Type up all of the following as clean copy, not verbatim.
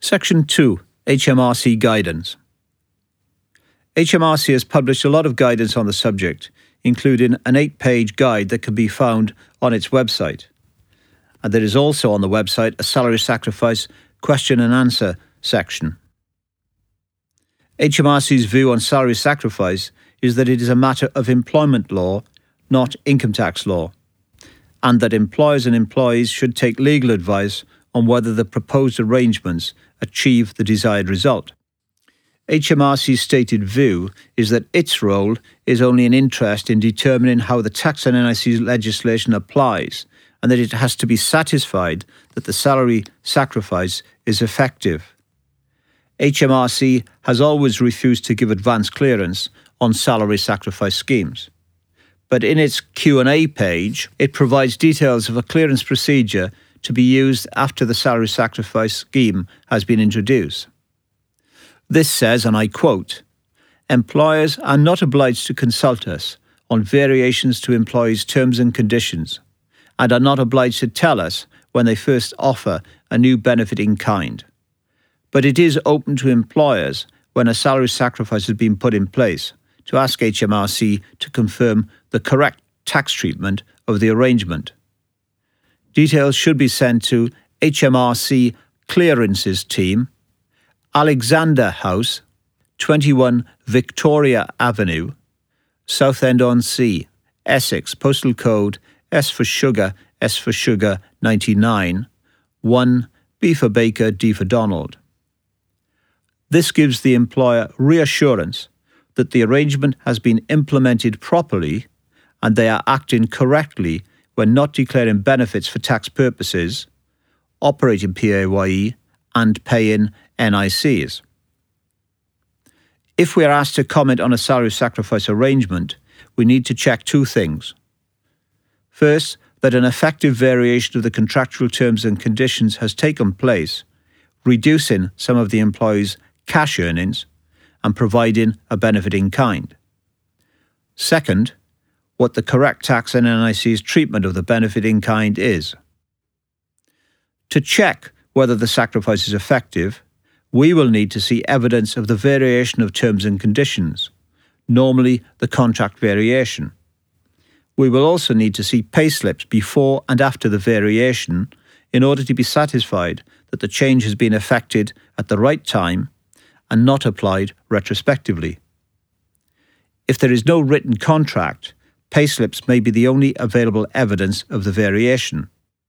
Section 2. HMRC Guidance. HMRC has published a lot of guidance on the subject, including an 8-page guide that can be found on its website. And there is also on the website a salary sacrifice question and answer section. HMRC's view on salary sacrifice is that it is a matter of employment law, not income tax law, and that employers and employees should take legal advice on whether the proposed arrangements achieve the desired result. HMRC's stated view is that its role is only an interest in determining how the tax and NIC legislation applies, and that it has to be satisfied that the salary sacrifice is effective. HMRC has always refused to give advance clearance on salary sacrifice schemes. But in its Q&A page, it provides details of a clearance procedure to be used after the salary sacrifice scheme has been introduced. This says, and I quote, "Employers are not obliged to consult us on variations to employees' terms and conditions, and are not obliged to tell us when they first offer a new benefit in kind. But it is open to employers, when a salary sacrifice has been put in place, to ask HMRC to confirm the correct tax treatment of the arrangement. Details should be sent to HMRC Clearances Team, Alexander House, 21 Victoria Avenue, Southend-on-Sea, Essex, postal code S for Sugar, 99, 1 B for Baker, D for Donald. This gives the employer reassurance that the arrangement has been implemented properly and they are acting correctly when not declaring benefits for tax purposes, operating PAYE, and paying NICs. If we are asked to comment on a salary sacrifice arrangement, we need to check two things. First, that an effective variation of the contractual terms and conditions has taken place, reducing some of the employee's cash earnings and providing a benefit in kind. Second, what the correct tax and NIC's treatment of the benefit in kind is. To check whether the sacrifice is effective, we will need to see evidence of the variation of terms and conditions, normally the contract variation. We will also need to see payslips before and after the variation in order to be satisfied that the change has been effected at the right time and not applied retrospectively. If there is no written contract, payslips may be the only available evidence of the variation.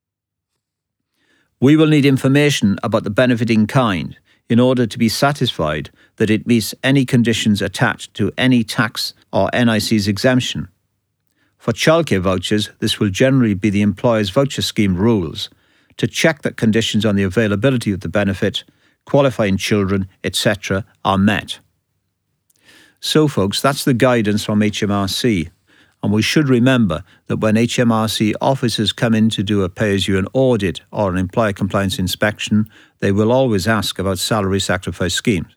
We will need information about the benefit in kind in order to be satisfied that it meets any conditions attached to any tax or NIC's exemption. For childcare vouchers, this will generally be the employer's voucher scheme rules to check that conditions on the availability of the benefit, qualifying children, etc. are met. So folks, that's the guidance from HMRC. And we should remember that when HMRC officers come in to do a pay-as-you-earn audit or an employer compliance inspection, they will always ask about salary sacrifice schemes.